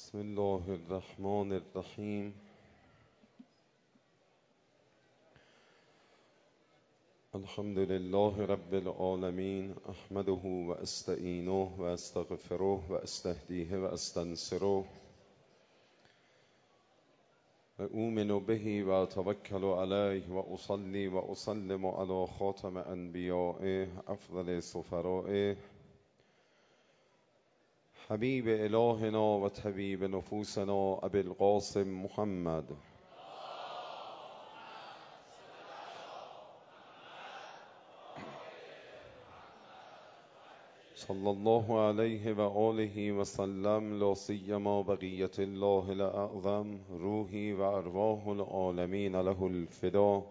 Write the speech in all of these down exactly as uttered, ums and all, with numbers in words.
بسم الله الرحمن الرحیم. الحمد لله رب العالمین، احمده و استعینه و استغفره و استهدیه و استنصره و اؤمن به و اتوکل علیه و اصلی و اسلم علی خاتم انبیائه افضل سفرائه حبیب الهنا و طبیب نفوسنا ابی القاسم محمد صلی الله علیه و آله و سلم. لا سیما بقیت الله الاعظم روحی و ارواح العالمین له الفدا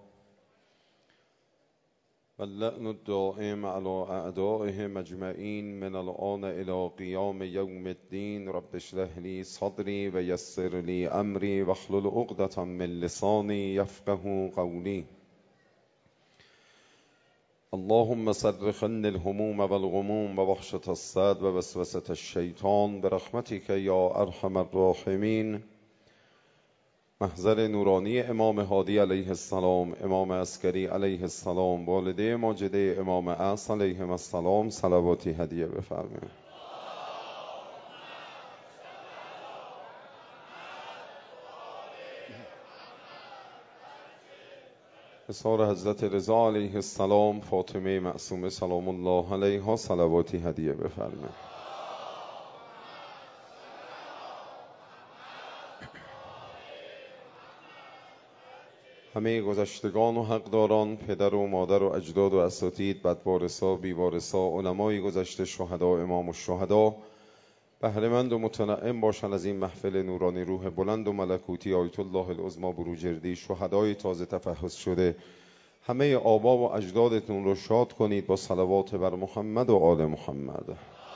واللعن الدائم على اعدائهم اجمعین من الآن الى قیام یوم الدین. رب اشرح لی صدری و یسر لی امری واحلل عقدة من لسانی یفقهوا قولی. اللهم صرف عني الهموم والغموم ووحشة الصدر ووسوسة الشیطان برحمتك یا ارحم الراحمین. محضر نورانی امام هادی علیه السلام، امام عسکری علیه السلام، والده ماجده امام عصر علیهم السلام صلواتی هدیه بفرمایید. اصحار حضرت رضا علیه السلام، فاطمه معصومه سلام الله علیها صلواتی هدیه بفرمایید. همه گذشتگان و حقداران، پدر و مادر و اجداد و اساتید، بدوارثا، بیوارثا، علمای گذشته، شهدا، امام الشهدا بهره‌مند و متنعم باشند از این محفل نورانی. روح بلند و ملکوتی آیت الله العظمی بروجردی، شهدای تازه تفحص شده، همه آبا و اجدادتون رو شاد کنید با صلوات بر محمد و آل محمد.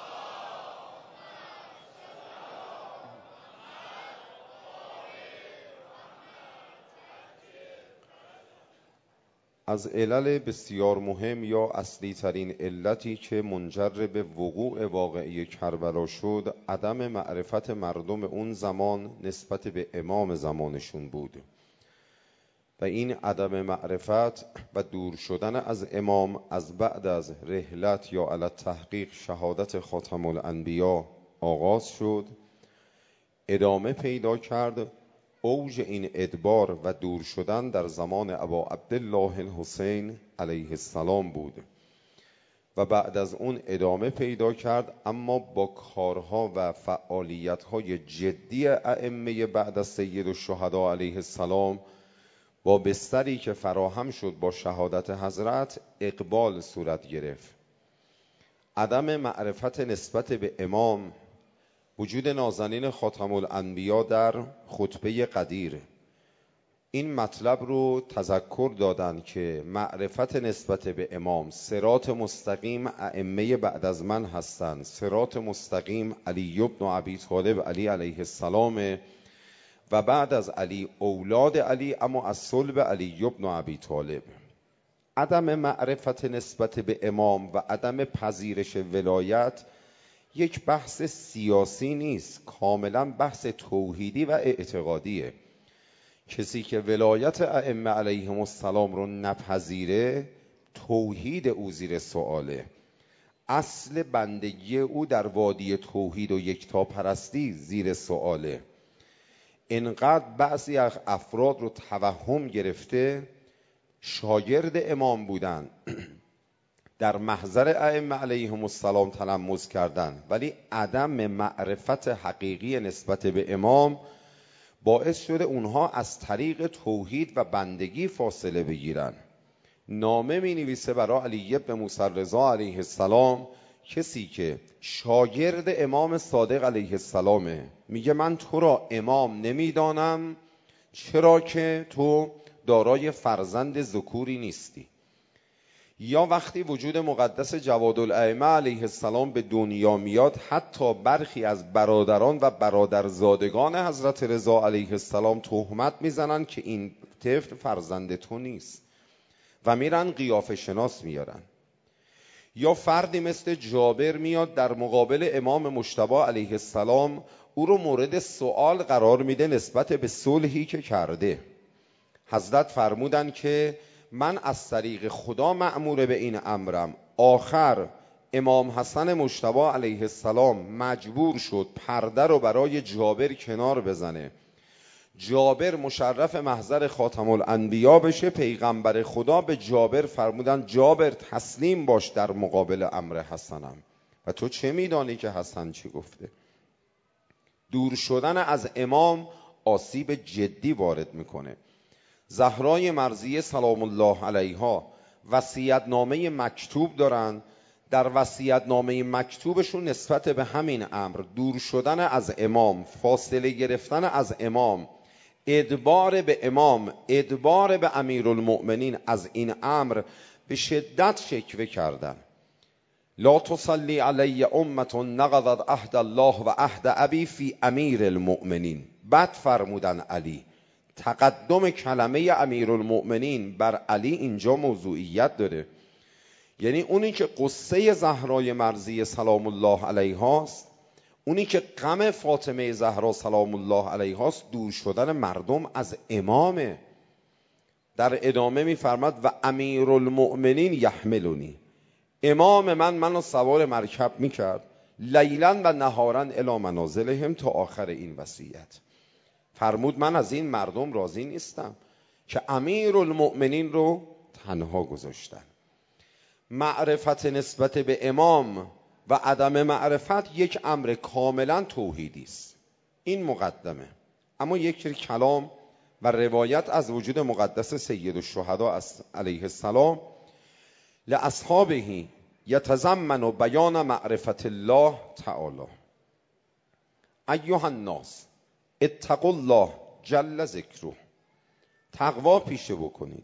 از علل بسیار مهم یا اصلی ترین علتی که منجر به وقوع واقعی کربلا شد، عدم معرفت مردم اون زمان نسبت به امام زمانشون بود و این عدم معرفت و دور شدن از امام از بعد از رحلت یا علی تحقیق شهادت خاتم الانبیا آغاز شد، ادامه پیدا کرد. اوج این ادبار و دور شدن در زمان ابا عبدالله الحسین علیه السلام بود و بعد از اون ادامه پیدا کرد، اما با کارها و فعالیت‌های جدی ائمه بعد از سید الشهدا علیه السلام با بستری که فراهم شد با شهادت حضرت اقبال صورت گرفت. عدم معرفت نسبت به امام، وجود نازنین خاتم الانبیا در خطبه قدیر این مطلب رو تذکر دادن که معرفت نسبت به امام، صراط مستقیم ائمه بعد از من هستند. صراط مستقیم علی بن ابی طالب علی علیه السلام و بعد از علی اولاد علی، اما از صلب علی بن ابی طالب. عدم معرفت نسبت به امام و عدم پذیرش ولایت یک بحث سیاسی نیست، کاملا بحث توحیدی و اعتقادیه. کسی که ولایت ائمه علیهم السلام رو نپذیره، توحید او زیر سؤاله، اصل بندگی او در وادی توحید و یکتاپرستی زیر سؤاله. اینقدر بعضی از افراد رو توهم گرفته شاگرد امام بودن، در محضر ائمه علیهم السلام تلمذ کردن، ولی عدم معرفت حقیقی نسبت به امام باعث شده اونها از طریق توحید و بندگی فاصله بگیرن. نامه می نویسه برای علی بن موسی رضا علیه السلام، کسی که شاگرد امام صادق علیه السلامه، میگه من تو را امام نمیدانم چرا که تو دارای فرزند ذکوری نیستی. یا وقتی وجود مقدس جوادالائمه علیه السلام به دنیا میاد، حتی برخی از برادران و برادرزادگان حضرت رضا علیه السلام تهمت میزنن که این طفل فرزند تو نیست و میرن قیافه شناس میارن. یا فردی مثل جابر میاد در مقابل امام مجتبی علیه السلام، او رو مورد سوال قرار میده نسبت به صلحی که کرده. حضرت فرمودن که من از طریق خدا مأمور به این امرم. آخر امام حسن مجتبی علیه السلام مجبور شد پرده رو برای جابر کنار بزنه. جابر مشرف محضر خاتم الانبیا بشه. پیغمبر خدا به جابر فرمودن جابر تسلیم باش در مقابل امر حسنم. و تو چه میدانی که حسن چی گفته؟ دور شدن از امام آسیب جدی وارد میکنه. زهرای مرضیه سلام الله علیها وصیت‌نامه مکتوب دارن. در وصیت‌نامه مکتوبشون نسبت به همین امر، دور شدن از امام، فاصله گرفتن از امام، ادبار به امام، ادبار به امیرالمؤمنین، از این امر به شدت شکوه کردن. لا تصلی علی امة نقضت عهد الله و عهد ابی فی امیر المؤمنین. بعد فرمودن علی، تقدم کلمه امیرالمؤمنین بر علی اینجا موضوعیت داره. یعنی اونی که قصه زهرای مرضیه سلام الله علیهاست، اونی که غم فاطمه زهرا سلام الله علیهاست، دور شدن مردم از امامه. در ادامه میفرماد و امیرالمؤمنین یحملونی، امام من منو سوار مرکب میکرد لیلا و نهارا الی منازلهم، تا آخر این وصیت. فرمود من از این مردم راضی نیستم که امیرالمؤمنین رو تنها گذاشتن. معرفت نسبت به امام و عدم معرفت یک امر کاملا توحیدی است. این مقدمه. اما یک کلام و روایت از وجود مقدس سید الشهدا علیه السلام لاصحابه یتضمن بیان معرفت الله تعالی. ایها الناس اتقوا الله جل ذکره. تقوا پیشه بکنید،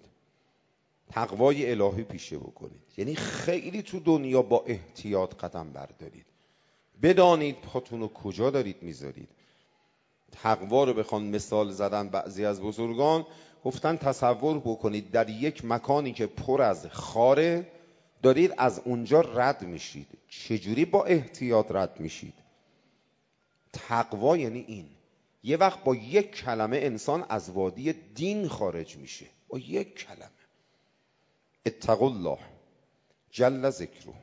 تقوای الهی پیشه بکنید. یعنی خیلی تو دنیا با احتیاط قدم بردارید. بدانید پاتون رو کجا دارید میذارید. تقوا رو بخوان مثال زدن بعضی از بزرگان، گفتن تصور بکنید در یک مکانی که پر از خاره دارید از اونجا رد میشید. چجوری با احتیاط رد میشید؟ تقوا یعنی این. یه وقت با یک کلمه انسان از وادی دین خارج میشه، با یک کلمه. اتقوا الله جل ذکره.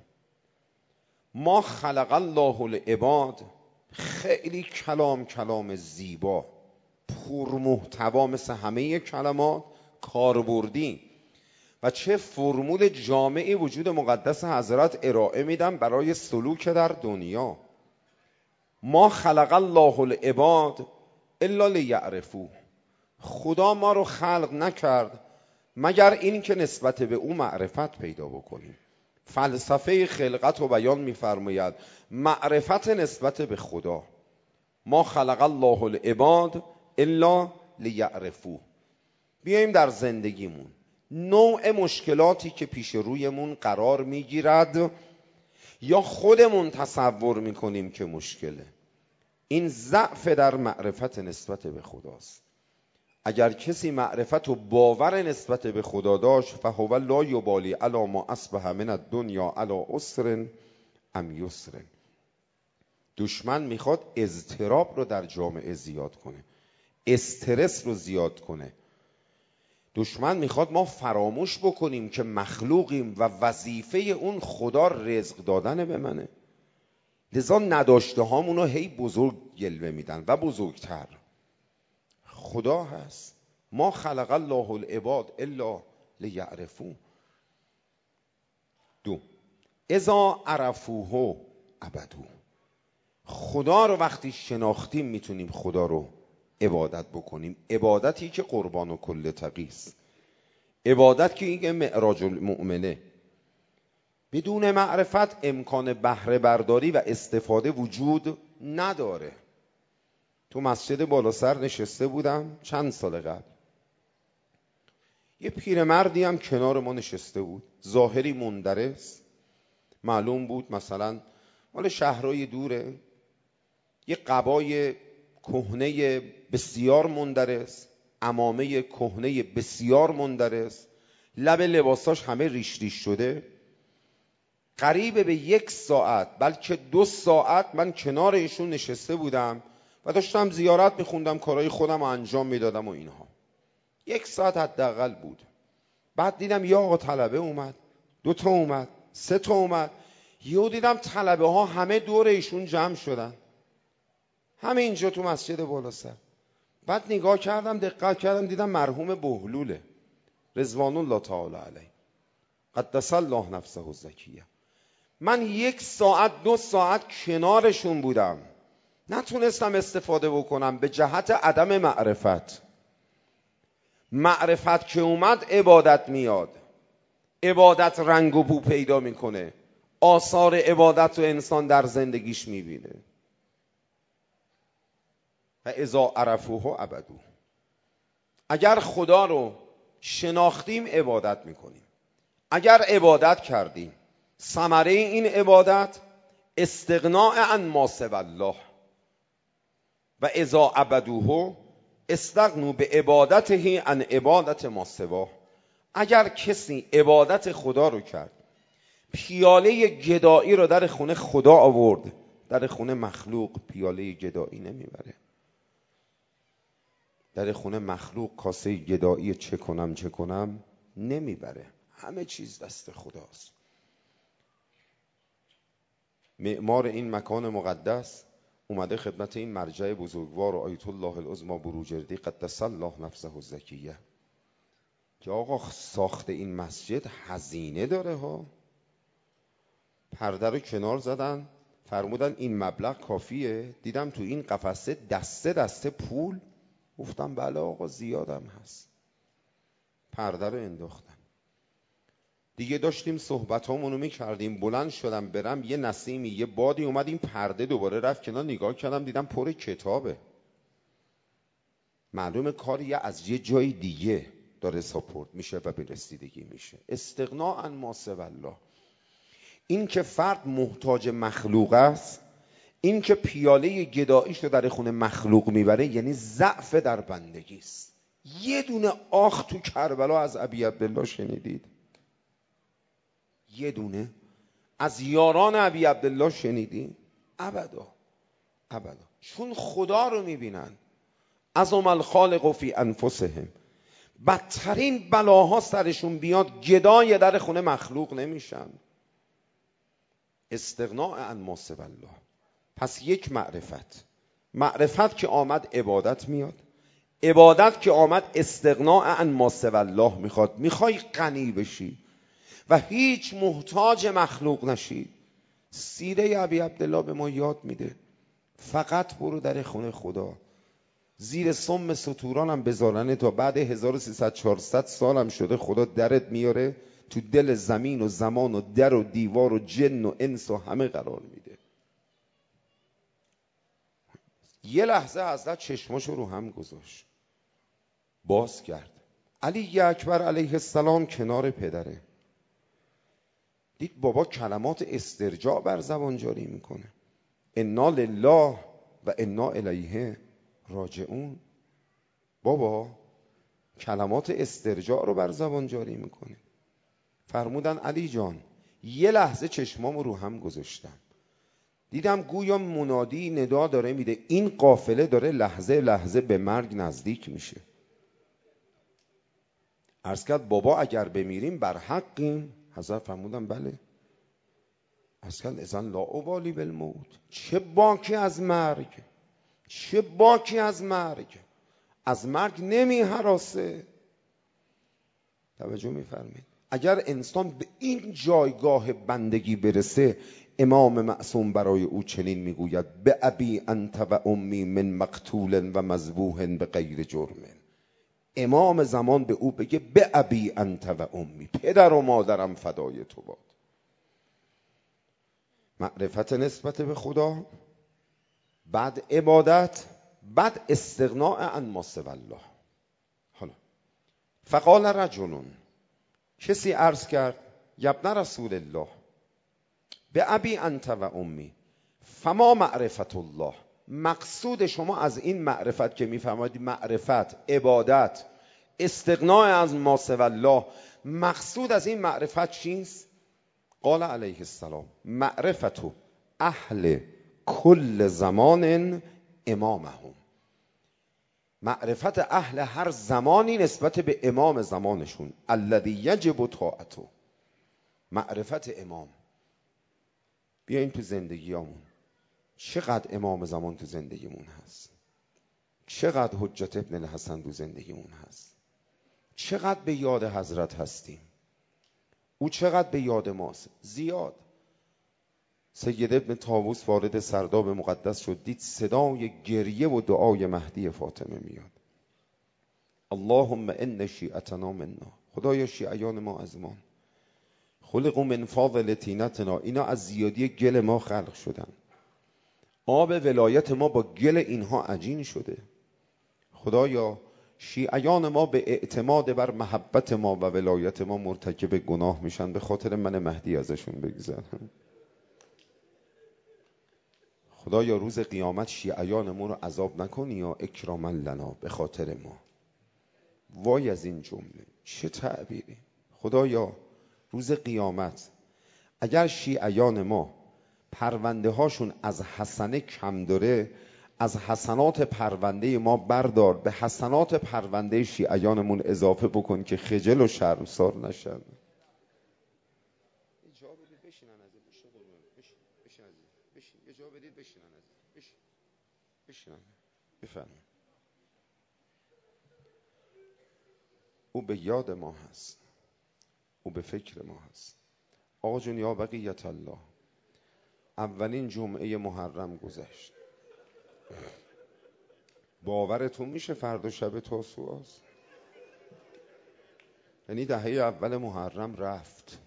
ما خلق الله العباد، خیلی کلام کلام زیبا پرمحتوا، مثل همه کلمات کاربردی و چه فرمول جامعی وجود مقدس حضرت ارائه میدن برای سلوک در دنیا. ما خلق الله العباد الا لیعرفوه. خدا ما رو خلق نکرد مگر این که نسبت به او معرفت پیدا بکنیم. فلسفه خلقت رو بیان می‌فرماید، معرفت نسبت به خدا. ما خلق الله العباد الا لیعرفوه. بیاییم در زندگیمون نوع مشکلاتی که پیش رویمون قرار میگیرد یا خودمون تصور میکنیم که مشکله، این ضعف در معرفت نسبت به خداست. اگر کسی معرفت و باور نسبت به خدا داشت، فهو لا یبالی علی ما اصبح من الدنیا علی عسر ام یسر. دشمن میخواد اضطراب رو در جامعه زیاد کنه، استرس رو زیاد کنه. دشمن میخواد ما فراموش بکنیم که مخلوقیم و وظیفه اون خدا رزق دادن به منه. لذا نداشته هامونو هی بزرگ جلوه میدن و بزرگتر. خدا هست. ما خلق الله العباد الا لیعرفوه. دو، اذا عرفوه عبدوه. خدا رو وقتی شناختیم میتونیم خدا رو عبادت بکنیم. عبادتی که قربان و کل تقیست، عبادت که این معراج المؤمنه. بدون معرفت امکان بهره برداری و استفاده وجود نداره. تو مسجد بالا سر نشسته بودم چند سال قبل، یه پیرمردی هم کنار ما نشسته بود، ظاهری مندرس، معلوم بود مثلا مال شهرهای دوره، یه قبای کهنه بسیار مندرس، عمامه کهنه بسیار مندرس، لب لباساش همه ریش ریش شده. قریب به یک ساعت بلکه دو ساعت من کنار ایشون نشسته بودم و داشتم زیارت میخوندم، کارهای خودم رو انجام میدادم و اینها. یک ساعت حداقل بود. بعد دیدم یا آقا طلبه اومد، دو تا اومد، سه تا اومد. یهو دیدم طلبه ها همه دور ایشون جمع شدن، همه اینجا تو مسجد بالا سر. بعد نگاه کردم، دقت کردم، دیدم مرحوم بهلوله رضوان الله تعالی علیه قدس الله نفسه الزکیه. من یک ساعت دو ساعت کنارشون بودم، نتونستم استفاده بکنم به جهت عدم معرفت. معرفت که اومد عبادت میاد، عبادت رنگ و بو پیدا میکنه، آثار عبادت رو انسان در زندگیش میبینه. و اذا عرفوه عبدوه. اگر خدا رو شناختیم عبادت میکنیم. اگر عبادت کردیم ثمره این عبادت استغناء عن ما سوی الله و اذا عبدوه استغنوا به عبادته عن عبادت ما سواه. اگر کسی عبادت خدا رو کرد، پیاله گدایی رو در خونه خدا آورد، در خونه مخلوق پیاله گدایی نمیبره. در خونه مخلوق کاسه گدایی چه کنم چه کنم نمیبره. همه چیز دست خداست. معمار این مکان مقدس اومده خدمت این مرجع بزرگوار و آیت الله العظمی بروجردی قدس الله نفسه الزکیه که آقا ساخت این مسجد هزینه داره ها. پرده رو کنار زدن، فرمودن این مبلغ کافیه. دیدم تو این قفسه دسته دسته پول. گفتم بله آقا زیادم هست. پرده رو انداختم. دیگه داشتیم صحبت هامونو میکردیم، بلند شدم برم، یه نسیمی یه بادی اومد، این پرده دوباره رفت کنار. نگاه کردم دیدم پر کتابه. معلومه کاری از یه جای دیگه داره ساپورت میشه و به رسیدگی میشه. استغناء عن ما سوی الله. این که فرد محتاج مخلوق است، این که پیاله گداییش رو در خونه مخلوق میبره، یعنی ضعف در بندگی است. یه دونه آخ تو کربلا از ابی عبدالله شنیدید؟ یه دونه از یاران ابی عبدالله شنیدید؟ ابدا ابدا. چون خدا رو میبینن. عظم الخالق فی انفسهم. بدترین بلاها سرشون بیاد گدای در خونه مخلوق نمیشن. استغناء عن ما سوی الله. پس یک معرفت، معرفت که آمد عبادت میاد، عبادت که آمد استغناء عن ما سوی الله میخواد. میخوای غنی بشی و هیچ محتاج مخلوق نشی، سیره ابی عبدالله به ما یاد میده فقط برو در خونه خدا، زیر سم ستورانم بذارنه، تا بعد هزار و سیصد چهارصد سالم شده خدا درت میاره تو دل زمین و زمان و در و دیوار و جن و انس و همه قرار میده. یه لحظه حضرت چشماشو رو هم گذاشت، باز کرد. علی اکبر علیه السلام کنار پدره، دید بابا کلمات استرجاع بر زبان جاری میکنه. انا لله و انا الیه راجعون. بابا کلمات استرجاع رو بر زبان جاری میکنه. فرمودن علی جان یه لحظه چشمامو رو هم گذاشتم، دیدم گویا منادی ندا داره میده این قافله داره لحظه لحظه به مرگ نزدیک میشه. عرض کرد بابا اگر بمیریم بر حقیم؟ حضرت فرمودن بله. عرض کرد اذن لا ابالی بالموت. چه باکی از مرگ، چه باکی از مرگ، از مرگ نمی هراسه. توجه میفرمید؟ اگر انسان به این جایگاه بندگی برسه، امام معصوم برای او چنین میگوید به ابی انت و امی من مقتول و مذبوح به غیر جرم. امام زمان به او بگه به ابی انت و امی، پدر و مادرم فدای تو باد. معرفت نسبت به خدا، بعد عبادت، بعد استغناء عن ما سوی الله. حالا فقال رجل، کسی عرض کرد یبن رسول الله به ابی انت و امی فما معرفت الله. مقصود شما از این معرفت که میفرمایید معرفت، عبادت، استغناء از ما سوی الله، مقصود از این معرفت چیست؟ قال علیه السلام معرفت اهل کل زمان امامهم. معرفت اهل هر زمانی نسبت به امام زمانشون. الذی یجب طاعته. معرفت امام. بیاین تو زندگیامون چقدر امام زمان تو زندگیمون هست، چقدر حجت ابن الحسن تو زندگیمون هست، چقدر به یاد حضرت هستیم، او چقدر به یاد ماست. زیاد. سید ابن طاووس وارد سرداب مقدس شد، دید صدای گریه و دعای مهدی فاطمه میاد. اللهم ان شیعتنا منا. خدایا شیعیان ما از ما. خلقوا من فاضل طینتنا. اینا از زیادی گل ما خلق شدن. آب ولایت ما با گل اینها عجین شده. خدایا شیعیان ما به اعتماد بر محبت ما و ولایت ما مرتکب گناه میشن، به خاطر من مهدی ازشون بگذر. خدایا روز قیامت شیعیان ما رو عذاب نکنی یا اکراما لنا، به خاطر ما. وای از این جمله، چه تعبیری. خدایا روز قیامت اگر شیعیان ما پرونده هاشون از حسنه کم داره، از حسنات پرونده ما بردار، به حسنات پرونده شیعیانمون اضافه بکن که خجل و شرمسار نشن. اجا بدید بشینن از این بشین بشین بشین از این بشین اجا بدید بشینن از این بشین بشینن. بفرمایید. او به یاد ما هست، او به فکر ما هست. آقا جون یا بقیت الله، اولین جمعه محرم گذشت. باورتون میشه فردا شب تاسوعاست؟ یعنی دهه اول محرم رفت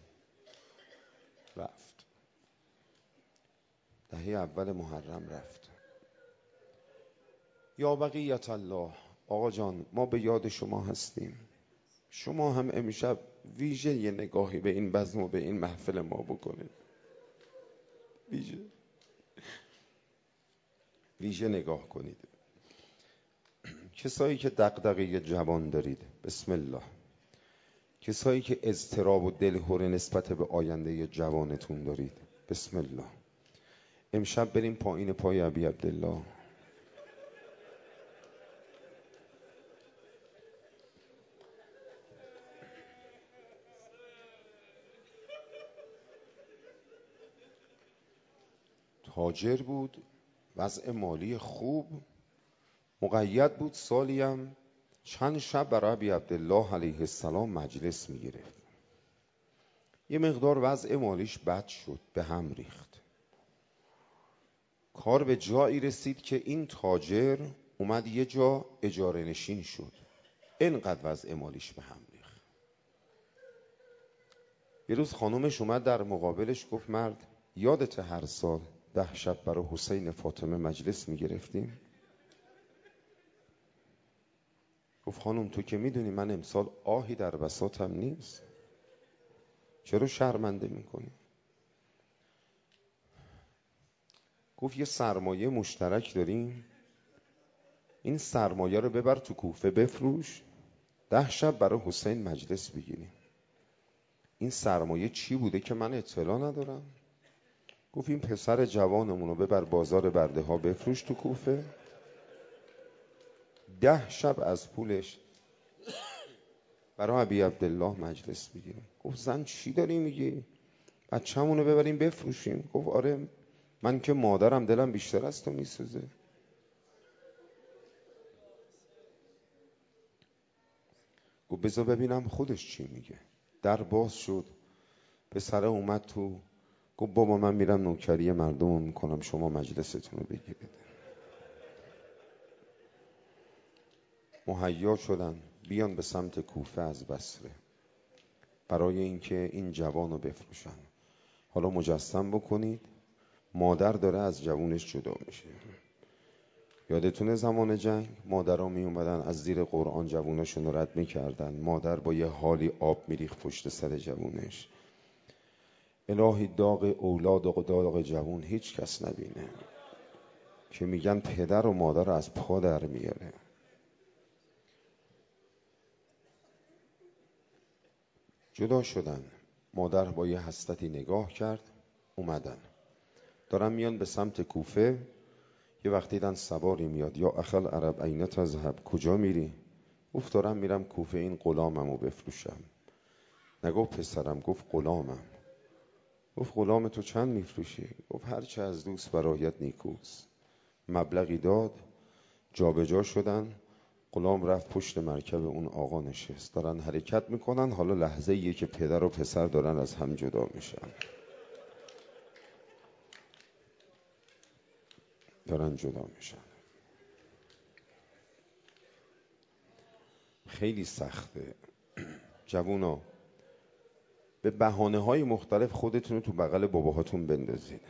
رفت دهه اول محرم رفت. یا بقیت الله، آقا جان ما به یاد شما هستیم. شما هم امشب ویژه یه نگاهی به این بزم و به این محفل ما بکنید. ویژه ویژه نگاه کنید. کسایی که دغدغه جوان دارید، بسم الله. کسایی که اضطراب و دلهره نسبت به آینده جوانتون دارید، بسم الله. امشب بریم پایین پای ابی عبدالله. تاجر بود، وضع مالی خوب، مقید بود سالیم چند شب برای ابی عبدالله علیه السلام مجلس میگرفت. یه مقدار وضع مالیش بد شد، به هم ریخت. کار به جایی رسید که این تاجر اومد یه جا اجاره نشین شد. اینقدر وضع مالیش به هم ریخت. یه روز خانومش اومد در مقابلش گفت مرد یادت هر سال ده شب برای حسین فاطمه مجلس میگرفتیم؟ گفت خانم تو که میدونی من امسال آهی در بساطم نیست، چرا شرمنده میکنی؟ گفت یه سرمایه مشترک داریم، این سرمایه رو ببر تو کوفه بفروش، ده شب برای حسین مجلس بگیریم. این سرمایه چی بوده که من اطلاع ندارم؟ گفت این پسر جوانمون رو ببر بازار برده ها بفروش تو کوفه، ده شب از پولش برای ابی عبدالله مجلس بگیریم. گفت زن چی داری میگی؟ بچه‌مون رو ببریم بفروشیم؟ گفت آره من که مادرم دلم بیشتر از تو میسوزه. گفت بذار ببینم خودش چی میگه. در باز شد، پسره اومد تو، گفت بابا من میرم نوکری مردم رو میکنم، شما مجلستون رو بگیرید. مهیا شدن بیان به سمت کوفه از بصره برای اینکه این جوان رو بفروشن. حالا مجسم بکنید مادر داره از جوونش جدا میشه. یادتونه زمان جنگ مادرها می اومدن از زیر قرآن جوونشون رو رد میکردن، مادر با یه حالی آب میریخت پشت سر جوونش. الهی داغ اولاد و داغ جوون هیچ کس نبینه که میگن پدر و مادر رو از پا در میاره. جدا شدن. مادر با یه حسرتی نگاه کرد، اومدن دارن میان به سمت کوفه. یه وقت دیدن سواری میاد، یا اخل عرب عین تذهب، کجا میری؟ گفت دارم میرم کوفه این غلاممو بفروشم. نگفت پسرم، گفت غلامم. گفت غلام تو چند میفروشی؟ گفت هر چه از دوست برایت نیکوست. مبلغی داد، جابجا شدن. غلام رفت پشت مرکب اون آقا نشست. دارن حرکت میکنن. حالا لحظه ایه که پدر و پسر دارن از هم جدا میشن، دارن جدا میشن. خیلی سخته. جوونا، به بهانه‌های مختلف خودتون رو تو بغل باباهاتون بندازید.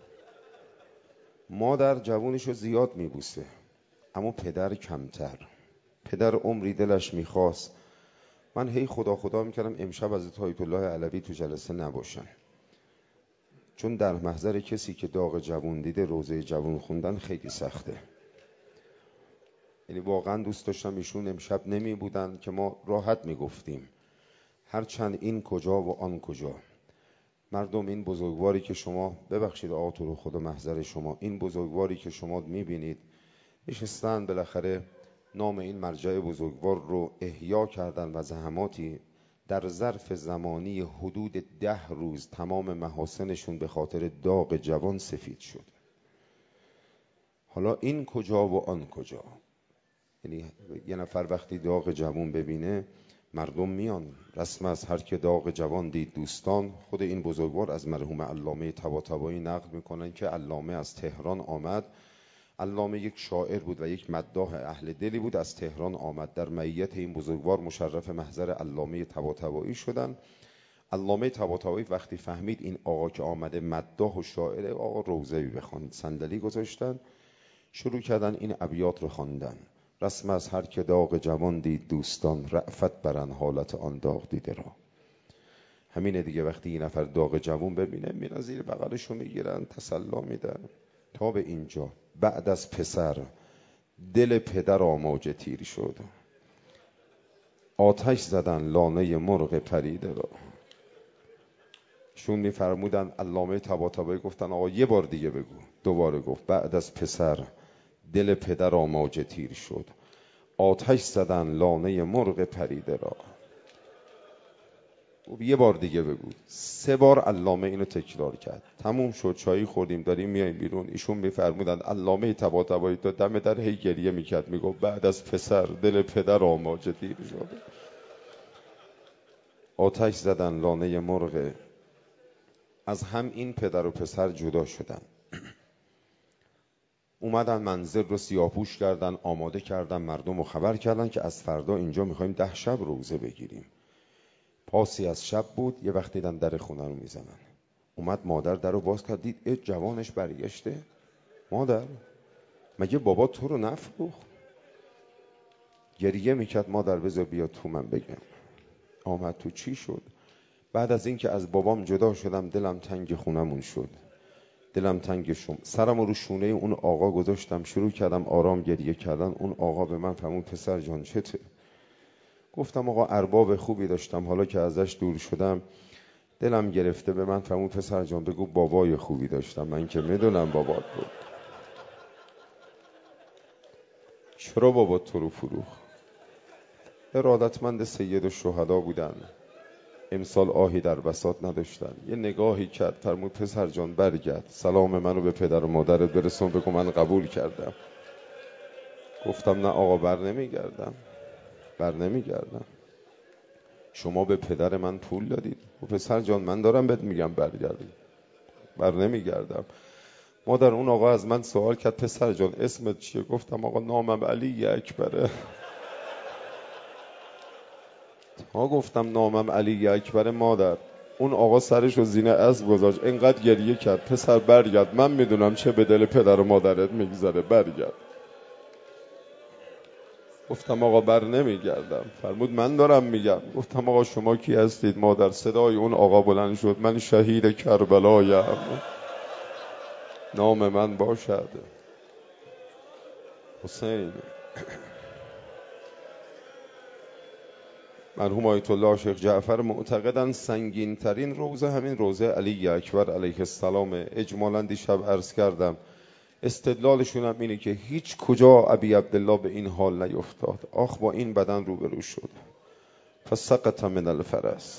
مادر جوونشو زیاد میبوسه، اما پدر کمتر. پدر عمری دلش میخواست. من هی خدا خدا میکردم امشب حضرت آیت الله علوی تو جلسه نباشن، چون در محضر کسی که داغ جوون دیده روزه جوون خوندن خیلی سخته. یعنی واقعا دوست داشتم ایشون امشب نمی بودن که ما راحت میگفتیم هرچند این کجا و آن کجا. مردم، این بزرگواری که شما، ببخشید آقا تو رو خدا محضر شما، این بزرگواری که شما میبینید نشستن، بالاخره نام این مرجع بزرگوار رو احیا کردن و زحماتی در ظرف زمانی حدود ده روز تمام محاسنشون به خاطر داغ جوان سفید شد. حالا این کجا و آن کجا. یعنی یه نفر وقتی داغ جوان ببینه، مردم میان. رسم از هر که داغ جوان دید دوستان. خود این بزرگوار از مرحوم علامه طباطبایی نقل میکنن که علامه از تهران آمد. علامه یک شاعر بود و یک مداح اهل دلی بود، از تهران آمد. در معیت این بزرگوار مشرف محضر علامه طباطبایی شدن. علامه طباطبایی وقتی فهمید این آقا که آمده مداح و شاعر، آقا روضه‌ای بخوان، صندلی گذاشتن، شروع کردن این ابیات رو خواندن. رسم از هر که داغ جوان دید دوستان، رأفت برن حالت آن داغ دیده را. همینه دیگه، وقتی این نفر داغ جوان ببینه میرن زیر بغلشو میگیرن، تسلا میدن. تا به اینجا بعد از پسر دل پدر آماج تیر شد، آتش زدن لانه مرغ پریده را. شون میفرمودن علامه طباطبایی گفتن آقا یه بار دیگه بگو. دوباره گفت بعد از پسر دل پدر آماج تیر شد، آتش زدن لانه مرغ پریده را. یه بار دیگه بگو. سه بار علامه اینو تکرار کرد. تموم شد، چایی خوردیم داریم میایم بیرون. ایشون میفرمودن علامه طباطبایی تا دم در هی گریه میکرد، میگفت بعد از پسر دل پدر آماج تیر شد، آتش زدن لانه مرغ. از هم این پدر و پسر جدا شدن. اومدن منزل رو سیاه‌پوش کردن، آماده کردن، مردم رو خبر کردن که از فردا اینجا میخوایم ده شب روزه بگیریم. پاسی از شب بود، یه وقت دیدن در خونه رو میزنن. اومد مادر در رو باز کرد، دید ای جوانش برگشته. مادر مگه بابا تو رو نفروخت؟ گریه میکرد. مادر بذار بیا تو من بگم. آمد تو. چی شد؟ بعد از این که از بابام جدا شدم دلم تنگ خونمون شد. دلم تنگ شم. سرم رو شونه اون آقا گذاشتم، شروع کردم آرام گریه کردن. اون آقا به من فرمود پسر جان چته؟ گفتم آقا ارباب خوبی داشتم، حالا که ازش دور شدم دلم گرفته. به من فرمود پسر جان بگو بابای خوبی داشتم. من که میدونم بابات بود. چرا بابات تو رو فروخت؟ ارادتمند سید الشهدا بودن، امسال آهی در بساط نداشتن. یه نگاهی کرد، فرمود پسر جان برگرد، سلام منو به پدر و مادرت برسون، بگو من قبول کردم. گفتم نه آقا، بر نمیگردم، بر نمیگردم. شما به پدر من پول دادید. و پسر جان من دارم بهت میگم برگردی. بر نمیگردم. مادر اون آقا از من سوال کرد پسر جان اسمت چیه؟ گفتم آقا نامم علی اکبره. ها گفتم نامم علی اکبره مادر، اون آقا سرش رو زینه اسب گذاشت، اینقدر گریه کرد پسر برگرد، من میدونم چه به دل پدر و مادرت میگذره، برگرد. گفتم آقا بر نمیگردم. فرمود من دارم میگم. گفتم آقا شما کی هستید؟ مادر صدای اون آقا بلند شد، من شهید کربلایم، نام من باشد حسین. مرحوم آیت الله شیخ جعفر معتقدن سنگین ترین روزه همین روزه علی اکبر علیه السلام. اجمالا دیشب عرض کردم استدلالشون هم اینه که هیچ کجا ابی عبدالله به این حال نیفتاد. آخ با این بدن روبرو شد. فسقط من الفرس،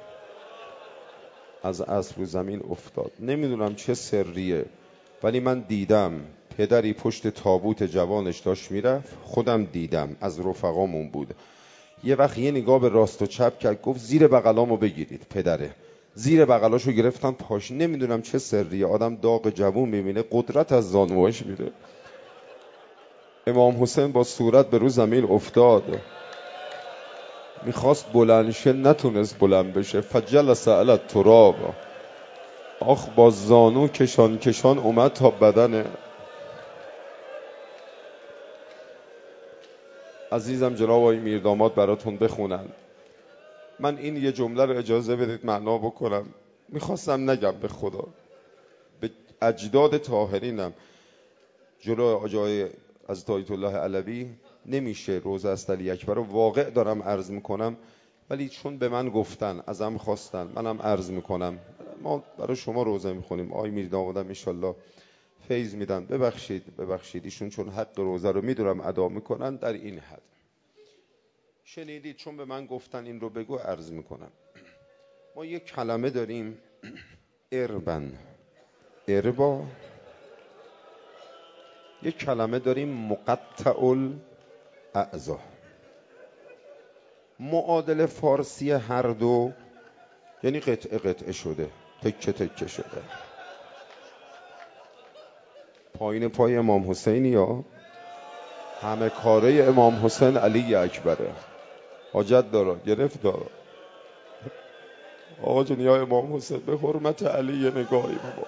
از اسب رو زمین افتاد. نمیدونم چه سریه، ولی من دیدم پدری پشت تابوت جوانش داشت میرفت. خودم دیدم، از رفقامون بود. یه وقت یه نگاه به راست و چپ کرد، گفت زیر بغلامو بگیرید. پدره زیر بغلاشو گرفتن پاش. نمیدونم چه سریه. آدم داغ جوون میبینه قدرت از زانوهاش میره. امام حسین با صورت به رو زمین افتاد، میخواست بلند شه، نتونست بلند بشه. فجلس علی التراب. آخ با زانو کشان کشان اومد تا بدنه. عزیزم جناب آقای میرداماد براتون بخونن. من این یه جمله رو اجازه بدید معنا بکنم. میخواستم نگم به خدا. به اجداد طاهرینم جلو آجای از آیت الله علوی نمیشه روزه است علی اکبر رو واقع دارم عرض میکنم، ولی چون به من گفتن، ازم خواستن، منم عرض میکنم. ما برای شما روزه میخونیم. آقای میردامادم انشالله فیض میدن. ببخشید ببخشید ایشون چون حق روزه رو میدونم ادا میکنن در این حد. شنیدید چون به من گفتن این رو بگو عرض میکنم. ما یک کلمه داریم اربن، اربا. یک کلمه داریم مقطع الاعضا. معادل فارسی هر دو یعنی قطعه قطعه شده، تکه تکه شده. پایین پای امام حسینی یا همه کاره امام حسین علی اکبره. حاجت داره گرفت داره. آقا جون یا امام حسین به حرمت علی نگاهی بابا.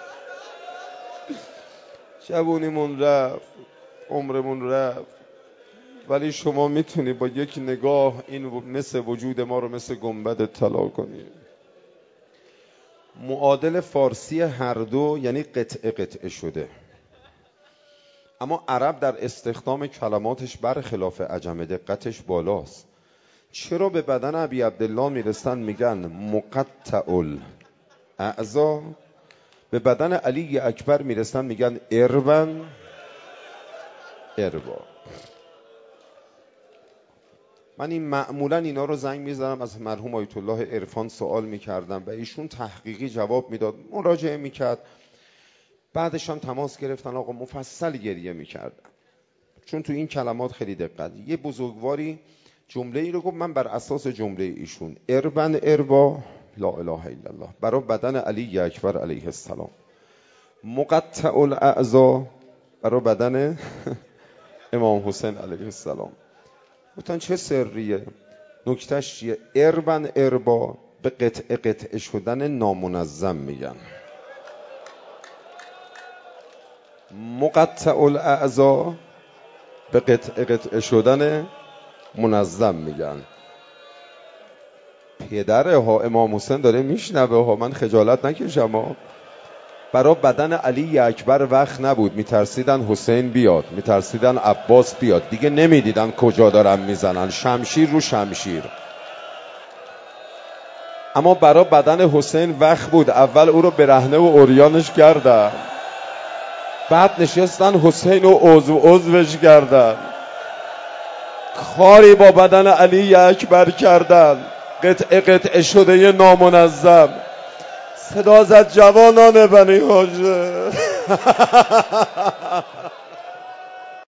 جوونیمون رفت، عمرمون رفت، ولی شما میتونی با یک نگاه این مثل وجود ما رو مثل گنبد طلا کنی. معادل فارسی هر دو یعنی قطعه قطعه شده. اما عرب در استخدام کلماتش برخلاف عجم دقتش بالاست. چرا به بدن ابی عبدالله میرسن میگن مقطع الاعضا، به بدن علی اکبر میرسن میگن اربن اربا. من این معمولا اینا رو زنگ میزنم از مرحوم آیت الله عرفان سوال میکردم و ایشون تحقیقی جواب میداد، مراجعه میکرد. بعدش هم تماس گرفتن آقا مفصل گریه میکردن، چون تو این کلمات خیلی دقت. یه بزرگواری جمله ای رو گفت، من بر اساس جمله ایشون اربن اربا لا اله الا الله برای بدن علی اکبر علیه السلام، مقطع الاعضا برای بدن امام حسین علیه السلام. گفتن چه سریه؟ نکتهش چیه؟ اربن اربا به قطعه قطعه شدن نامنظم میگن. مقطع الاعضا به قطعه قطعه شدن منظم میگن. پدره ها امام حسین داره میشنوه ها، من خجالت نکشم ها. برای بدن علی اکبر وقت نبود، میترسیدن حسین بیاد، میترسیدن عباس بیاد، دیگه نمیدیدن کجا دارن میزنن، شمشیر رو شمشیر. اما برای بدن حسین وقت بود. اول او رو برهنه و عریانش کردن، بعد نشستن حسین رو عضو عضوش کردن، کاری با بدن علی اکبر کردن، قطعه قطعه شده ی نامنظم. صدا زد جوانان بنی هاشم